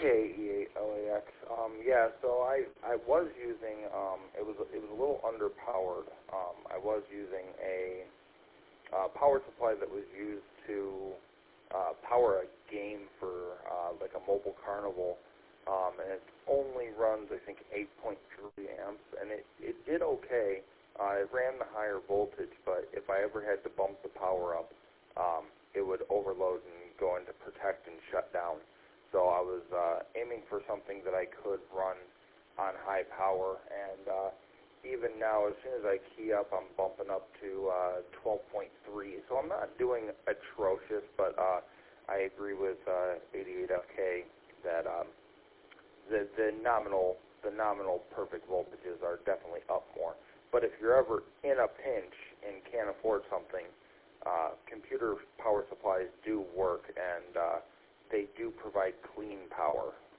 K-E-A-L-A-X. Yeah, so I was using, it was a little underpowered. I was using a power supply that was used to power a game for like a mobile carnival, and it only runs, I think, 8.3 amps, and it did okay. It ran the higher voltage, but if I ever had to bump the power up, it would overload and go into protect and shut down. So I was aiming for something that I could run on high power, and even now, as soon as I key up, I'm bumping up to 12.3. So I'm not doing atrocious, but I agree with 88FK that the nominal perfect voltages are definitely up more. But if you're ever in a pinch and can't afford something, computer power supplies do work, and they do provide clean power.